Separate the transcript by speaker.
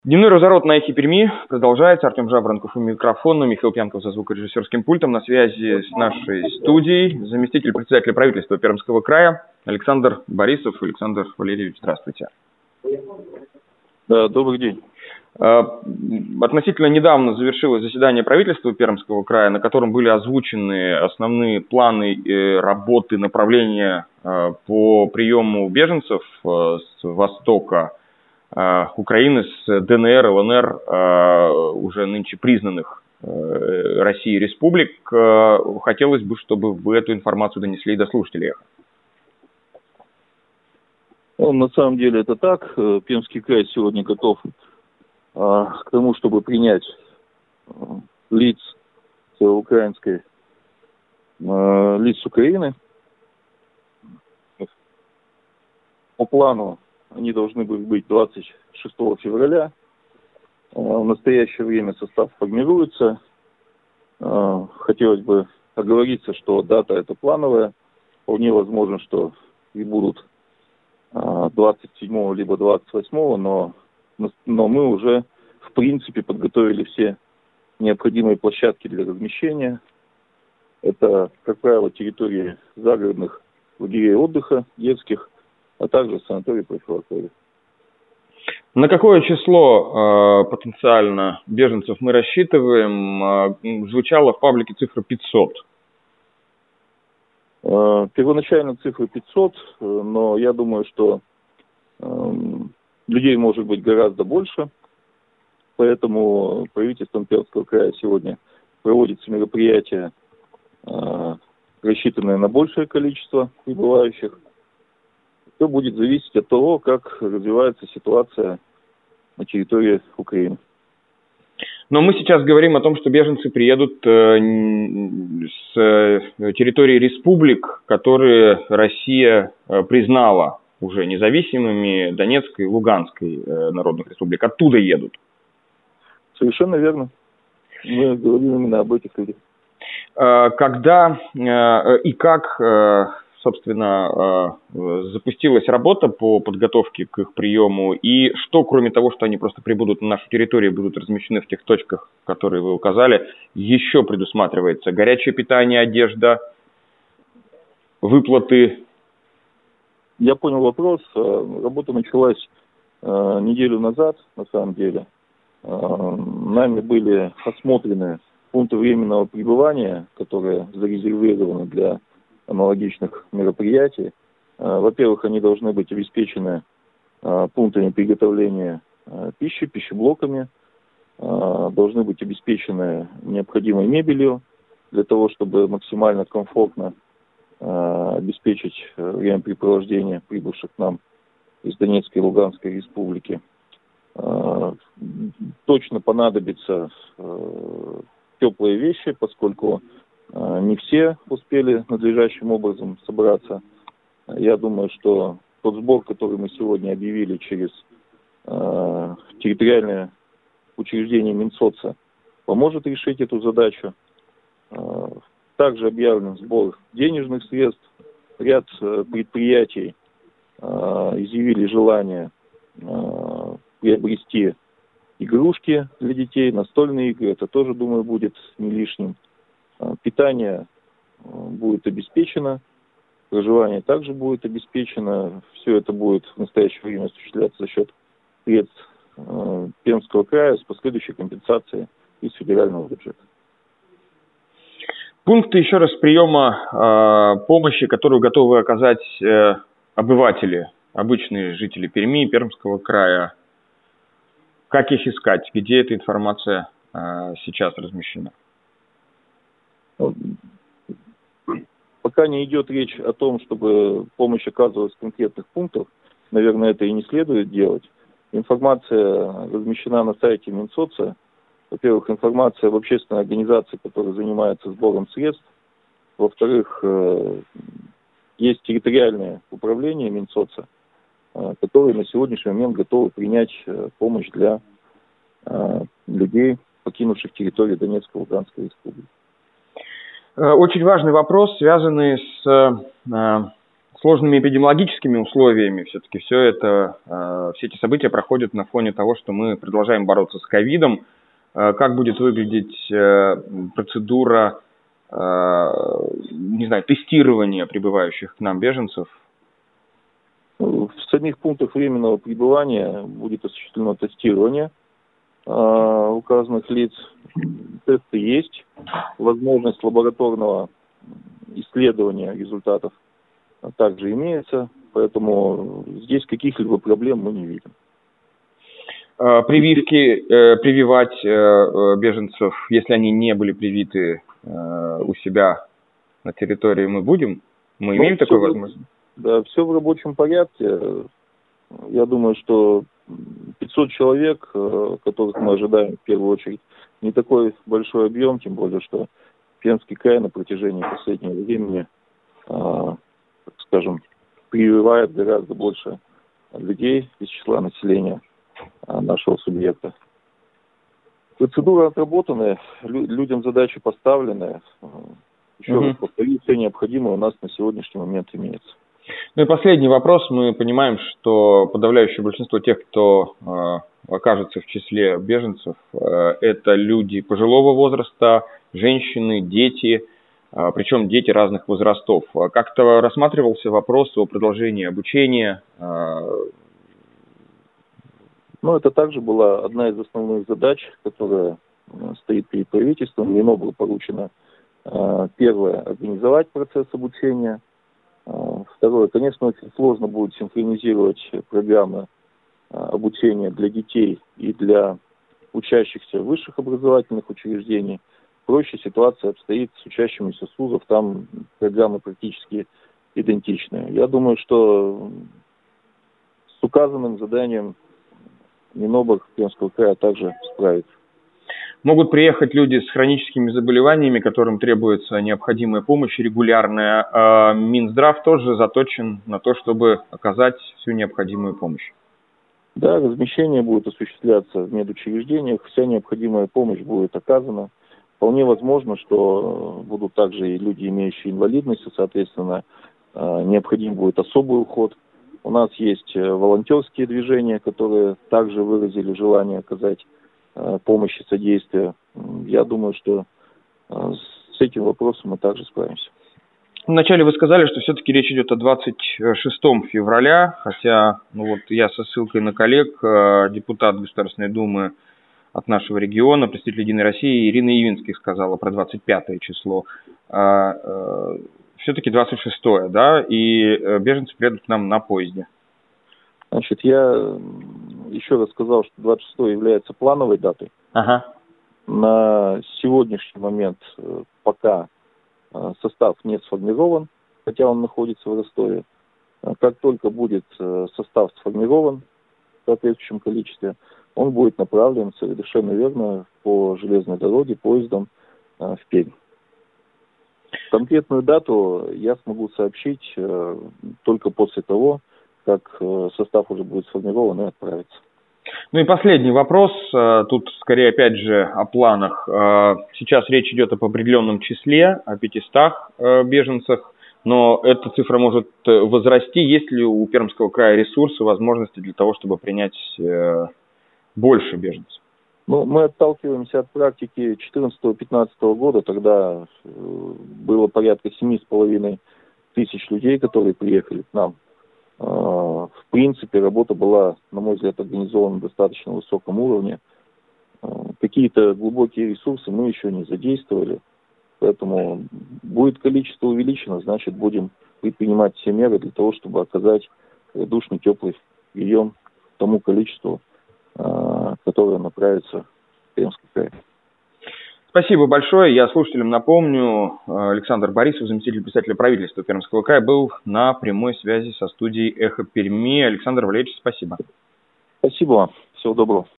Speaker 1: Дневной разворот на эхе Перми продолжается. Артем Жаворонков у микрофона, Михаил Пьянков за звукорежиссерским пультом. На связи с нашей студией заместитель председателя правительства Пермского края Александр Борисов. Александр Валерьевич, здравствуйте.
Speaker 2: Да, добрый день.
Speaker 1: Относительно недавно завершилось заседание правительства Пермского края, на котором были озвучены основные планы работы, направления по приему беженцев с Востока Украины, с ДНР, ЛНР, уже нынче признанных Россией республик. Хотелось бы, чтобы вы эту информацию донесли и до слушателей.
Speaker 2: Ну, на самом деле это так. Пермский край сегодня готов к тому, чтобы принять лиц украинской, лиц Украины. По плану они должны были быть 26 февраля. В настоящее время состав формируется. Хотелось бы оговориться, что дата это плановая. Вполне возможно, что и будут 27 либо 28, но мы уже в принципе подготовили все необходимые площадки для размещения. Это, как правило, территории загородных лагерей отдыха детских, а также санаторий профилакторий.
Speaker 1: На какое число потенциально беженцев мы рассчитываем? Звучала в паблике цифра 500.
Speaker 2: Первоначально цифра 500, но я думаю, что людей может быть гораздо больше. Поэтому правительством Пермского края сегодня проводится мероприятие, рассчитанное на большее количество прибывающих. Все будет зависеть от того, как развивается ситуация на территории Украины.
Speaker 1: Но мы сейчас говорим о том, что беженцы приедут с территории республик, которые Россия признала уже независимыми, Донецкой и Луганской народных республик. Оттуда едут.
Speaker 2: Совершенно верно. Мы говорим именно об этих людях.
Speaker 1: Когда и как, собственно, запустилась работа по подготовке к их приему, и что, кроме того, что они просто прибудут на нашу территорию, будут размещены в тех точках, которые вы указали, еще предусматривается? Горячее питание, одежда, выплаты?
Speaker 2: Я понял вопрос. Работа началась неделю назад, на самом деле. Нами были осмотрены пункты временного пребывания, которые зарезервированы для аналогичных мероприятий. Во-первых, они должны быть обеспечены пунктами приготовления пищи, пищеблоками, должны быть обеспечены необходимой мебелью для того, чтобы максимально комфортно обеспечить времяпрепровождение прибывших к нам из Донецкой и Луганской республики. Точно понадобятся теплые вещи, поскольку не все успели надлежащим образом собраться. Я думаю, что тот сбор, который мы сегодня объявили через территориальное учреждение Минсоца, поможет решить эту задачу. Также объявлен сбор денежных средств. Ряд предприятий изъявили желание приобрести игрушки для детей, настольные игры. Это тоже, думаю, будет не лишним. Питание будет обеспечено, проживание также будет обеспечено. Все это будет в настоящее время осуществляться за счет средств Пермского края с последующей компенсацией из федерального бюджета.
Speaker 1: Пункты еще раз приема помощи, которую готовы оказать обыватели, обычные жители Перми, Пермского края. Как их искать? Где эта информация сейчас размещена?
Speaker 2: Пока не идет речь о том, чтобы помощь оказывалась в конкретных пунктах, наверное, это и не следует делать. Информация размещена на сайте Минсоца. Во-первых, информация об общественной организации, которая занимается сбором средств. Во-вторых, есть территориальное управление Минсоца, которые на сегодняшний момент готовы принять помощь для людей, покинувших территорию Донецкой и Луганской республики.
Speaker 1: Очень важный вопрос, связанный с сложными эпидемиологическими условиями. Все-таки все эти события проходят на фоне того, что мы продолжаем бороться с ковидом. Как будет выглядеть процедура, не знаю, тестирования прибывающих к нам беженцев?
Speaker 2: В самих пунктах временного пребывания будет осуществлено тестирование указанных лиц. Тесты есть, возможность лабораторного исследования результатов также имеется, поэтому здесь каких-либо проблем мы не видим.
Speaker 1: Прививать беженцев, если они не были привиты у себя на территории, мы будем? Мы имеем такую возможность?
Speaker 2: Да, все в рабочем порядке. Я думаю, что 500 человек, которых мы ожидаем в первую очередь, не такой большой объем, тем более, что Пермский край на протяжении последнего времени, так скажем, прививает гораздо больше людей из числа населения нашего субъекта. Процедура отработанная, людям задачи поставлены. Еще раз повторю, все необходимое у нас на сегодняшний момент имеется.
Speaker 1: Ну и последний вопрос. Мы понимаем, что подавляющее большинство тех, кто окажется в числе беженцев, это люди пожилого возраста, женщины, дети, причем дети разных возрастов. Как-то рассматривался вопрос о продолжении обучения?
Speaker 2: Ну, это также была одна из основных задач, которая стоит перед правительством. МИНО было поручено первое – организовать процесс обучения. Второе, конечно, очень сложно будет синхронизировать программы обучения для детей и для учащихся высших образовательных учреждений. Проще ситуация обстоит с учащимися с вузов, там программы практически идентичны. Я думаю, что с указанным заданием Минобр Пермского края также справится.
Speaker 1: Могут приехать люди с хроническими заболеваниями, которым требуется необходимая помощь регулярная. А Минздрав тоже заточен на то, чтобы оказать всю необходимую помощь.
Speaker 2: Да, размещение будет осуществляться в медучреждениях, вся необходимая помощь будет оказана. Вполне возможно, что будут также и люди, имеющие инвалидность, и, соответственно, необходим будет особый уход. У нас есть волонтерские движения, которые также выразили желание оказать помощь и содействие. Я думаю, что с этим вопросом мы также справимся.
Speaker 1: Вначале вы сказали, что все-таки речь идет о 26 февраля, хотя я со ссылкой на коллег, депутат Государственной Думы от нашего региона, представитель «Единой России» Ирина Явинских сказала про 25 число. Все-таки 26-е, да, и беженцы приедут к нам на поезде.
Speaker 2: Значит, я еще раз сказал, что 26-е является плановой датой.
Speaker 1: Ага.
Speaker 2: На сегодняшний момент пока состав не сформирован, хотя он находится в Ростове. Как только будет состав сформирован в соответствующем количестве, он будет направлен совершенно верно по железной дороге, поездом в Пермь. Конкретную дату я смогу сообщить только после того, как состав уже будет сформирован и отправится.
Speaker 1: Ну и последний вопрос, тут скорее опять же о планах. Сейчас речь идет об определенном числе, о 500 беженцах, но эта цифра может возрасти. Есть ли у Пермского края ресурсы, возможности для того, чтобы принять больше беженцев?
Speaker 2: Ну, мы отталкиваемся от практики 2014-2015 года, тогда было порядка 7,5 тысяч людей, которые приехали к нам. В принципе, работа была, на мой взгляд, организована на достаточно высоком уровне. Какие-то глубокие ресурсы мы еще не задействовали, поэтому будет количество увеличено, значит, будем предпринимать все меры для того, чтобы оказать душный, теплый прием тому количеству, которое направится в Пермский край.
Speaker 1: Спасибо большое. Я слушателям напомню, Александр Борисов, заместитель председателя правительства Пермского края, был на прямой связи со студией «Эхо Перми». Александр Валерьевич, спасибо.
Speaker 2: Спасибо вам. Всего доброго.